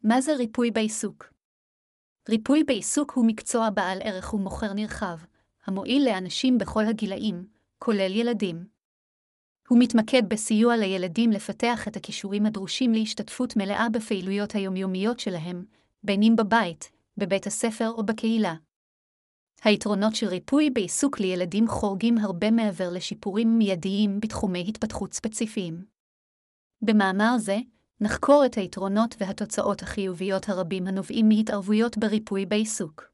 מה זה ריפוי בעיסוק? ריפוי בעיסוק הוא מקצוע בעל ערך ומוכר נרחב, המועיל לאנשים בכל הגילאים, כולל ילדים. הוא מתמקד בסיוע לילדים לפתח את הכישורים הדרושים להשתתפות מלאה בפעילויות היומיומיות שלהם, בין אם בבית, בבית הספר או בקהילה. היתרונות של ריפוי בעיסוק לילדים חורגים הרבה מעבר לשיפורים מיידיים בתחומי התפתחות ספציפיים. במאמר זה, נחקור את היתרונות והתוצאות החיוביות הרבים הנובעים מהתערבויות בריפוי בעיסוק.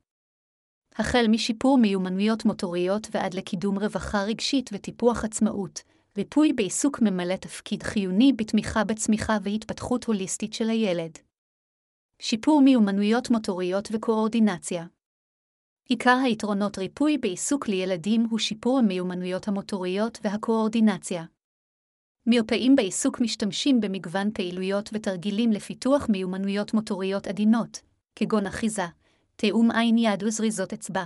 החל משיפור מיומנויות מוטוריות ועד לקידום רווחה רגשית וטיפוח עצמאות, ריפוי בעיסוק ממלא תפקיד חיוני בתמיכה בצמיחה והתפתחות הוליסטית של הילד. שיפור מיומנויות מוטוריות וקואורדינציה. עיקר היתרונות ריפוי בעיסוק לילדים הוא שיפור המיומנויות המוטוריות והקואורדינציה. מרפאים בעיסוק משתמשים במגוון פעילויות ותרגילים לפיתוח מיומנויות מוטוריות עדינות, כגון אחיזה, תיאום עין יד וזריזות אצבע.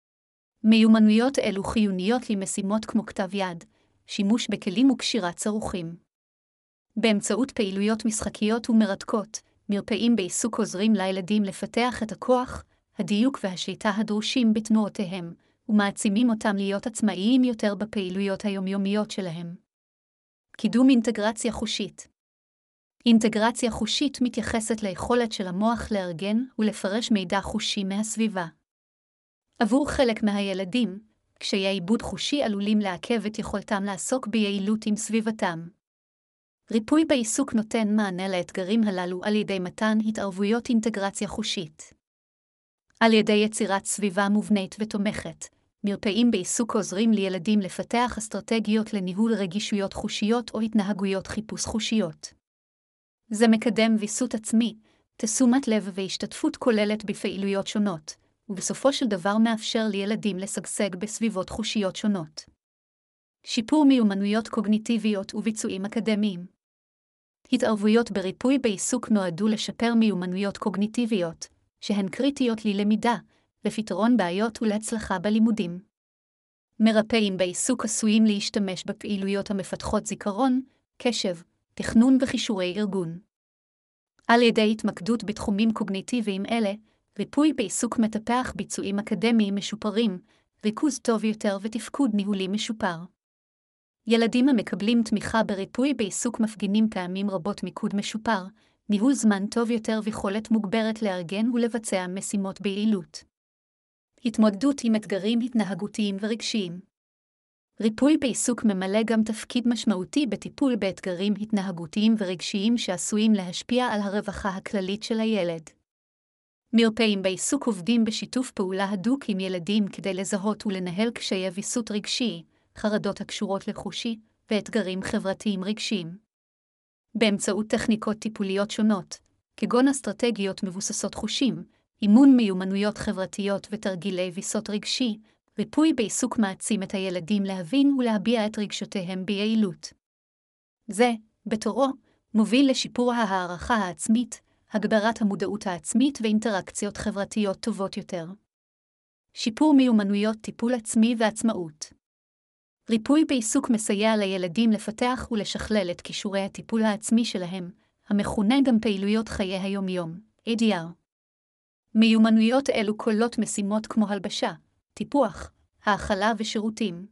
מיומנויות אלו חיוניות למשימות כמו כתב יד, שימוש בכלים וקשירת צרוחים. באמצעות פעילויות משחקיות ומרתקות, מרפאים בעיסוק עוזרים לילדים לפתח את הכוח, הדיוק והשליטה הדרושים בתנועותיהם, ומעצימים אותם להיות עצמאיים יותר בפעילויות היומיומיות שלהם. קידום אינטגרציה חושית. אינטגרציה חושית מתייחסת ליכולת של המוח לארגן ולפרש מידע חושי מהסביבה. עבור חלק מהילדים, קשיי עיבוד חושי עלולים לעכב את יכולתם לעסוק ביעילות עם סביבתם. ריפוי בעיסוק נותן מענה לאתגרים הללו על ידי מתן התערבויות אינטגרציה חושית. על ידי יצירת סביבה מובנית ותומכת, מרפאים בעיסוק עוזרים לילדים לפתח אסטרטגיות לניהול רגישויות חושיות או התנהגויות חיפוש חושיות. זה מקדם ויסות עצמי, תשומת לב והשתתפות כוללת בפעילויות שונות, ובסופו של דבר מאפשר לילדים לשגשג בסביבות חושיות שונות. שיפור מיומנויות קוגניטיביות וביצועים אקדמיים. התערבויות בריפוי בעיסוק נועדו לשפר מיומנויות קוגניטיביות, שהן קריטיות ללמידה, לפתרון בעיות ולהצלחה בלימודים. מרפאים בעיסוק עשויים להשתמש בפעילויות המפתחות זיכרון, קשב, תכנון וכישורי ארגון. על ידי התמקדות בתחומים קוגניטיביים אלה, ריפוי בעיסוק מטפח ביצועים אקדמיים משופרים, ריכוז טוב יותר ותפקוד ניהולי משופר. ילדים המקבלים תמיכה בריפוי בעיסוק מפגינים פעמים רבות מיקוד משופר, ניהול זמן טוב יותר ויכולת מוגברת לארגן ולבצע משימות ביעילות. התמודדות עם אתגרים התנהגותיים ורגשיים. ריפוי בעיסוק ממלא גם תפקיד משמעותי בטיפול באתגרים התנהגותיים ורגשיים שעשויים להשפיע על הרווחה הכללית של הילד. מרפאים בעיסוק עובדים בשיתוף פעולה הדוק עם ילדים כדי לזהות ולנהל קשיי ויסות רגשי, חרדות הקשורות לחושי ואתגרים חברתיים רגשיים. באמצעות טכניקות טיפוליות שונות, כגון אסטרטגיות מבוססות חושים, אימון מיומנויות חברתיות ותרגילי ויסות רגשי, ריפוי בעיסוק מעצים את הילדים להבין ולהביע את רגשותיהם ביעילות. זה, בתורו, מוביל לשיפור ההערכה העצמית, הגברת המודעות העצמית ואינטראקציות חברתיות טובות יותר. שיפור מיומנויות טיפול עצמי ועצמאות. ריפוי בעיסוק מסייע לילדים לפתח ולשכלל את כישורי הטיפול העצמי שלהם, המכונה גם פעילויות חיי היום-יום, ADR. מיומנויות אלו כוללות משימות כמו הלבשה, טיפוח, האכלה ושירותים.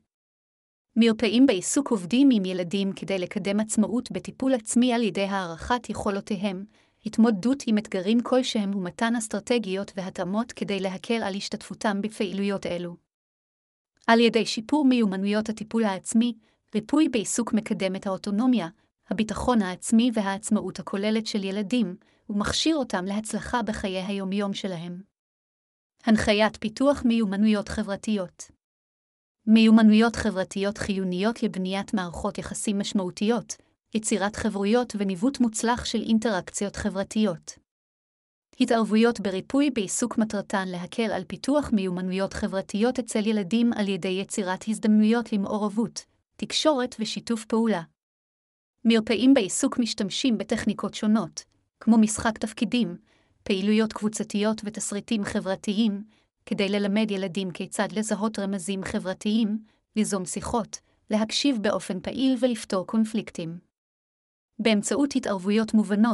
מרפאים בעיסוק עובדים עם ילדים כדי לקדם עצמאות בטיפול עצמי על ידי הערכת יכולותיהם, התמודדות עם אתגרים כלשהם ומתן אסטרטגיות והתאמות כדי להקל על השתתפותם בפעילויות אלו. על ידי שיפור מיומנויות הטיפול העצמי, ריפוי בעיסוק מקדם את האוטונומיה, הביטחון העצמי והעצמאות הכוללת של ילדים, ומכשיר אותם להצלחה בחיי היום-יום שלהם. הנחיית פיתוח מיומנויות חברתיות. מיומנויות חברתיות חיוניות לבניית מערכות יחסים משמעותיות, יצירת חברויות וניווט מוצלח של אינטראקציות חברתיות. התערבויות בריפוי בעיסוק מטרתן להקל על פיתוח מיומנויות חברתיות אצל ילדים על ידי יצירת הזדמנויות למעורבות, תקשורת ושיתוף פעולה. מרפאים בעיסוק משתמשים בטכניקות שונות, כמו משחק תפקידים, פעילויות קבוצתיות ותסריטים חברתיים, כדי ללמד ילדים כיצד לזהות רמזים חברתיים, ליזום שיחות, להקשיב באופן פעיל ולפתור קונפליקטים. באמצעות התערבויות מובנות,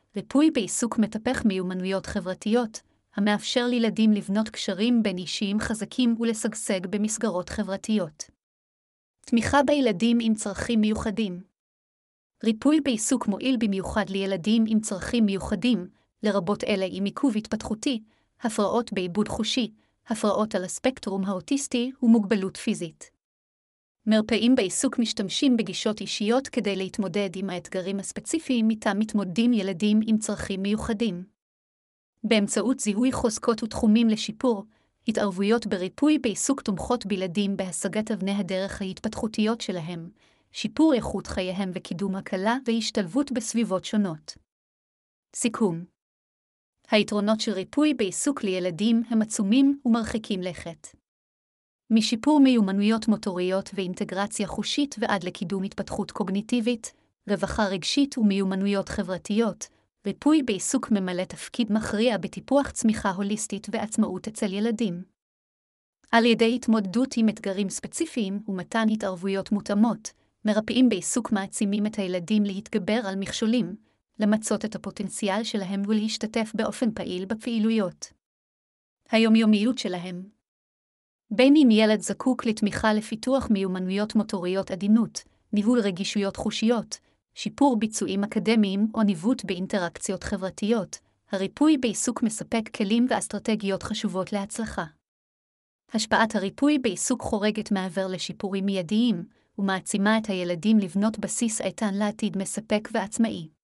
ריפוי בעיסוק מטפח מיומנויות חברתיות, המאפשר לילדים לבנות קשרים בין אישיים חזקים ולשגשג במסגרות חברתיות. תמיכה בילדים עם צרכים מיוחדים. ריפוי בעיסוק מועיל במיוחד לילדים עם צרכים מיוחדים, לרבות אלה עם עיכוב התפתחותי, הפרעות בעיבוד חושי, הפרעות על הספקטרום האוטיסטי ומוגבלות פיזית. מרפאים בעיסוק משתמשים בגישות אישיות כדי להתמודד עם האתגרים הספציפיים איתם מתמודדים ילדים עם צרכים מיוחדים. באמצעות זיהוי חוזקות ותחומים לשיפור, התערבויות בריפוי בעיסוק תומכות בילדים בהשגת אבני הדרך ההתפתחותיות שלהם, שיפור איכות חייהם וקידום הקלה והשתלבות בסביבות שונות. סיכום. היתרונות של ריפוי בעיסוק לילדים הם עצומים ומרחיקים לכת. משיפור מיומנויות מוטוריות ואינטגרציה חושית ועד לקידום התפתחות קוגניטיבית, רווחה רגשית ומיומנויות חברתיות, ריפוי בעיסוק ממלא תפקיד מכריע בטיפוח צמיחה הוליסטית ועצמאות אצל ילדים. על ידי התמודדות עם אתגרים ספציפיים ומתן התערבויות מותאמות, מרפאים בעיסוק מעצימים את הילדים להתגבר על מכשולים, למצות את הפוטנציאל שלהם ולהשתתף באופן פעיל בפעילויות היומיומיות שלהם. בין אם ילד זקוק לתמיכה לפיתוח מיומנויות מוטוריות עדינות, ניהול רגישויות חושיות, שיפור ביצועים אקדמיים או ניווט באינטראקציות חברתיות, הריפוי בעיסוק מספק כלים ואסטרטגיות חשובות להצלחה. השפעת הריפוי בעיסוק חורגת מעבר לשיפורים מיידיים, ומעצימה את הילדים לבנות בסיס איתן לעתיד מספק ועצמאי.